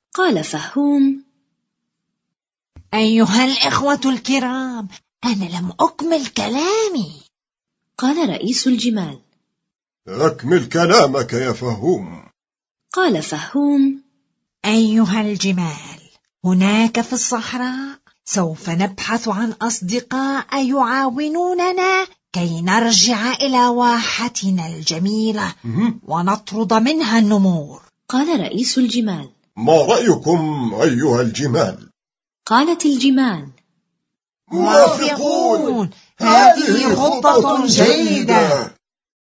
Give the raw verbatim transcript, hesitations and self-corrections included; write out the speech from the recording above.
قال فهوم: أيها الإخوة الكرام، أنا لم أكمل كلامي. قال رئيس الجمال: أكمل كلامك يا فهوم. قال فهوم: أيها الجمال، هناك في الصحراء سوف نبحث عن أصدقاء يعاونوننا كي نرجع إلى واحتنا الجميلة ونطرد منها النمور. قال رئيس الجمال: ما رأيكم أيها الجمال؟ قالت الجمال: موافقون، هذه خطة جيدة.